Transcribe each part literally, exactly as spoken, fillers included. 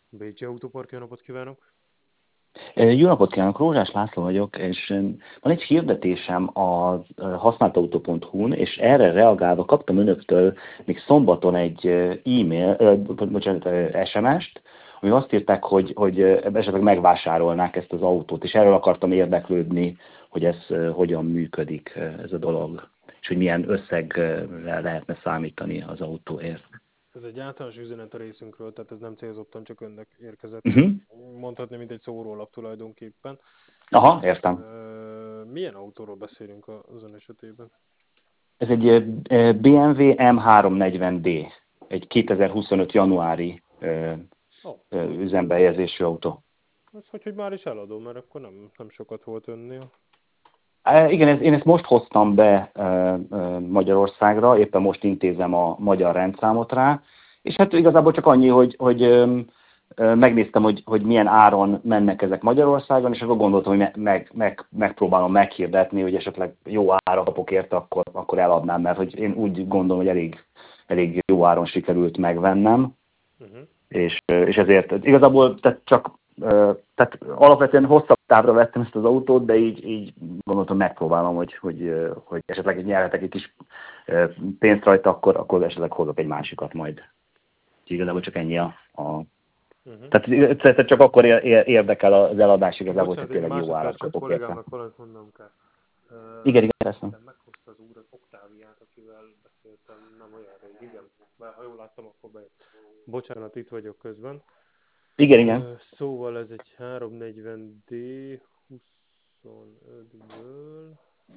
Bécsi Autópark, jó napot kívánok! Jó napot kívánok, Rózsás László vagyok, és van egy hirdetésem a használtautó pont hu-n, és erre reagálva kaptam önöktől még szombaton egy e-mail, ö, bocsánat, es em est, ami azt írták, hogy, hogy esetleg megvásárolnák ezt az autót, és erről akartam érdeklődni, hogy ez hogyan működik ez a dolog, és hogy milyen összegre lehetne számítani az autóért. Ez egy általános üzenet a részünkről, tehát ez nem célzottan csak önnek érkezett. Uh-huh. Mondhatni, mint egy szórólap tulajdonképpen. Aha, értem. Milyen autóról beszélünk az ön esetében? Ez egy bé em vé em háromszáznegyven dé, egy kétezer-huszonöt januári oh. üzembehelyezésű autó. Ez hogy, hogy már is eladom, mert akkor nem, nem sokat volt önnél. Igen, ez, én ezt most hoztam be Magyarországra, éppen most intézem a magyar rendszámot rá, és hát igazából csak annyi, hogy, hogy megnéztem, hogy, hogy milyen áron mennek ezek Magyarországon, és akkor gondoltam, hogy meg, meg, megpróbálom meghirdetni, hogy esetleg jó ára kapok érte, akkor, akkor eladnám, mert hogy én úgy gondolom, hogy elég, elég jó áron sikerült megvennem, uh-huh. és, és ezért igazából tehát csak tehát alapvetően hosszabb távra vettem ezt az autót, de így, így gondoltam, megpróbálom, hogy, hogy, hogy esetleg nyerhetek egy kis pénzt rajta, akkor, akkor esetleg hozok egy másikat majd. Úgyhogy igazából csak ennyi a... a uh-huh. tehát, tehát csak akkor érdekel az eladás igazából, hogy tényleg jó árat kapok érte. Kollégámnak valamit mondanom kell. Uh, igen, igen, persze. Meghozta az úr az Oktáviát, akivel beszéltem nem olyan rég, igen. Bár ha jól láttam, akkor bejött. Bocsánat, itt vagyok közben. Igen, igen. Uh, szóval ez egy háromszáznegyven dé huszonötből.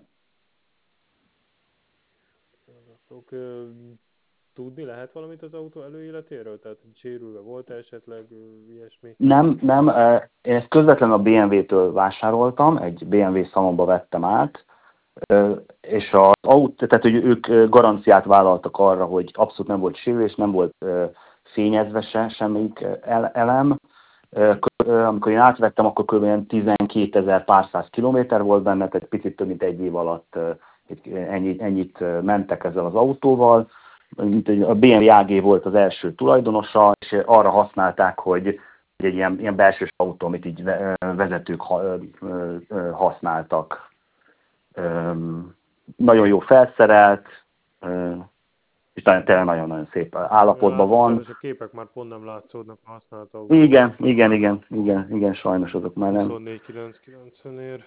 Uh, tudni lehet valamit az autó előéletéről? Tehát sérülve volt esetleg ilyesmi? Nem, nem. Én ezt közvetlenül a bé em vé-től vásároltam, egy bé em vé szalomba vettem át, és az autó, tehát hogy ők garanciát vállaltak arra, hogy abszolút nem volt sérülés, nem volt fényezve se, semmelyik elem. Amikor én átvettem, akkor kb. tizenkétezer pár száz kilométer volt benne, tehát picit több mint egy év alatt ennyit, ennyit mentek ezzel az autóval. A bé em vé á gé volt az első tulajdonosa, és arra használták, hogy egy ilyen, ilyen belsős autó, amit így vezetők használtak. Nagyon jó felszerelt, és tényleg nagyon-nagyon szép állapotban van. A képek már pont nem látszódnak a használt autó. Igen, igen, igen, igen, igen, sajnos azok már nem. huszonnégy kilencszázkilencvenért.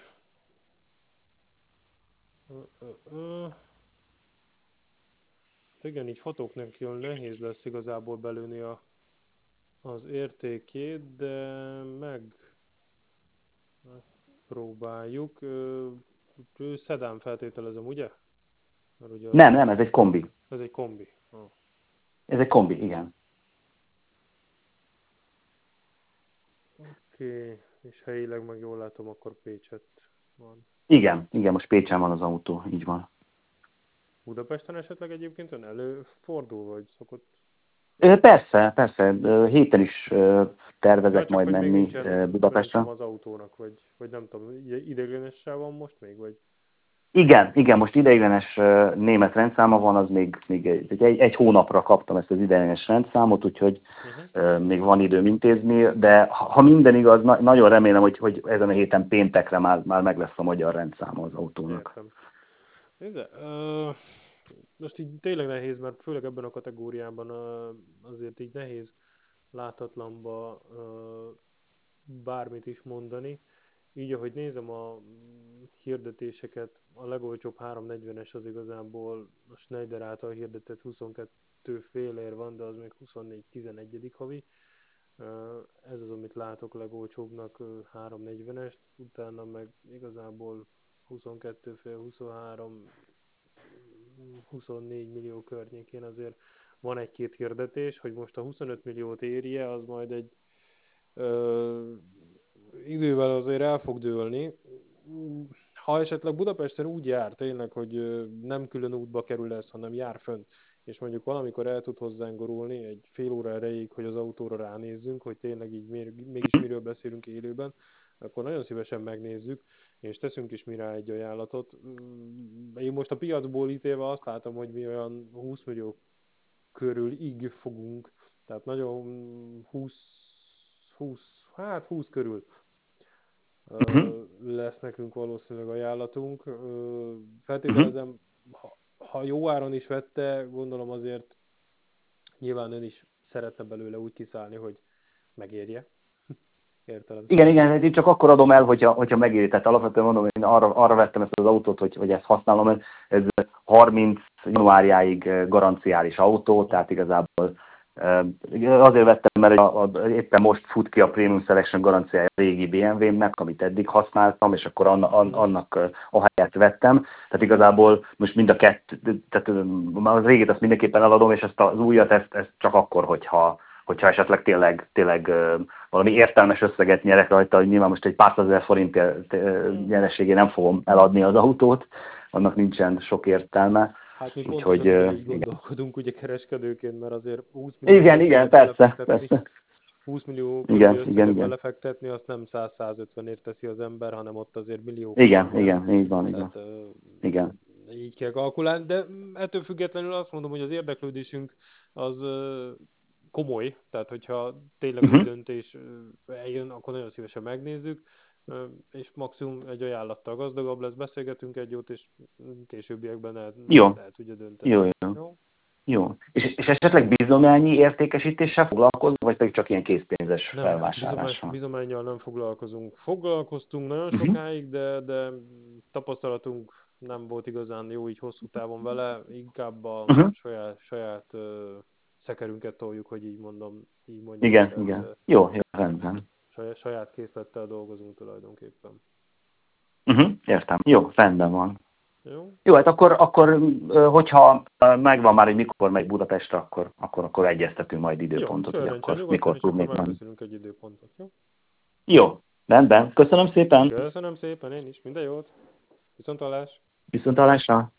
Igen, így fotók nélkül nehéz lesz igazából belőni a, az értékét, de meg próbáljuk. Ő szedán feltételezem, ugye? ugye nem, nem, ez egy kombi. Ez egy kombi. Oh. Ez egy kombi, igen. Oké, okay. És helyileg meg jól látom, akkor Pécset van. Igen, igen, most Pécsen van az autó, így van. Budapesten esetleg egyébként ön előfordul, vagy szokott? Persze, persze. Héten is tervezek ja, majd menni Budapestre. Az autónak, vagy, vagy nem tudom, ideiglenessel van most még, vagy? Igen, igen, most ideiglenes német rendszáma van, az még, még egy, egy, egy hónapra kaptam ezt az ideiglenes rendszámot, úgyhogy uh-huh. még van időm intézni, de ha minden igaz, na, nagyon remélem, hogy, hogy ezen a héten péntekre már, már meg lesz a magyar rendszáma az autónak. Értem. De, uh, most így tényleg nehéz, mert főleg ebben a kategóriában uh, azért így nehéz látatlanba uh, bármit is mondani. Így, ahogy nézem a hirdetéseket, a legolcsóbb háromszáznegyvenes az igazából a Schneider által hirdetett huszonkettő félér van, de az még huszonnégy tizenegyedik havi. Ez az, amit látok legolcsóbbnak háromszáznegyvenest, utána meg igazából huszonkettő fél, huszonhárom, huszonnégy millió környékén azért van egy-két hirdetés, hogy most a huszonöt milliót érje, az majd egy ö, idővel azért el fog dőlni. Ha esetleg Budapesten úgy jár tényleg, hogy nem külön útba kerül ez, hanem jár fönt, és mondjuk valamikor el tud hozzánk gurulni egy fél óra erejéig, hogy az autóra ránézzünk, hogy tényleg így mégis miről beszélünk élőben, akkor nagyon szívesen megnézzük, és teszünk is mi rá egy ajánlatot. Én most a piacból ítélve azt látom, hogy mi olyan húsz millió körül ig fogunk, tehát nagyon húsz húsz, hát húsz körül Uh-huh. ö, lesz nekünk valószínűleg ajánlatunk. Ö, Uh-huh. feltételezem, ha, ha jó áron is vette, gondolom azért nyilván ön is szeretne belőle úgy kiszállni, hogy megérje Igen, értelemszerűen. igen, hát én csak akkor adom el, hogyha, hogyha megéri. Tehát alapvetően mondom, én arra, arra vettem ezt az autót, hogy, hogy ezt használom, ez, ez harminc januárjáig garanciális autó, tehát igazából eh, azért vettem, mert a, a, éppen most fut ki a Premium Selection garanciája a régi bé em vé-nek, amit eddig használtam, és akkor anna, an, Uh-huh. annak eh, a helyet vettem. Tehát igazából most mind a kettő, tehát eh, az régit azt mindenképpen eladom, és ezt az újat ezt, ezt csak akkor, hogyha hogyha esetleg tényleg, tényleg valami értelmes összeget nyerek rajta, hogy nyilván most egy pár százezer forint nyereségé nem fogom eladni az autót, annak nincsen sok értelme. Hát mi pontosan Úgyhogy ugyanígy igen. gondolkodunk ugye kereskedőként, mert azért húsz millió Igen, igen, körüliet persze, belefektetni, persze. húsz millió körüli Igen, igen, összeget igen. belefektetni, azt nem száz-százötvenért teszi az ember, hanem ott azért milliókat Igen, figyel. igen, így van, így van. Tehát uh, Igen. így kell kalkulálni, de ettől függetlenül azt mondom, hogy az érdeklődésünk az uh, komoly, tehát hogyha tényleg úgy Uh-huh. döntés uh, eljön, akkor nagyon szívesen megnézzük, uh, és maximum egy ajánlattal gazdagabb lesz, beszélgetünk egy jót, és későbbiekben el, Jó, el tudja dönteni. jó, jó. Jó? Jó. És, és esetleg bizományi értékesítéssel foglalkozunk, vagy pedig csak ilyen készpénzes Nem, bizomány, felvásárlással? bizománnyal nem foglalkozunk. Foglalkoztunk nagyon Uh-huh. sokáig, de, de tapasztalatunk nem volt igazán jó így hosszú távon vele, inkább a Uh-huh. saját, saját uh, szekerünket toljuk, hogy így mondom, így mondjam, Igen, tehát uh, igen. Jó, jó, rendben. saját, saját készlettel dolgozunk tulajdonképpen. Uh-huh. Értem. Jó, rendben van. Jó? Jó, hát akkor, akkor hogyha megvan már, hogy mikor megy Budapestre, akkor, akkor, akkor egyeztetünk majd Jó, időpontot, hogy sörrencsen akkor nyugodtan, mikor és akkor tudnék menni. megbeszélünk egy időpontot, jó? Jó, rendben. Köszönöm szépen. Köszönöm szépen, én is, minden jót, viszontlátásra! Viszontlátásra.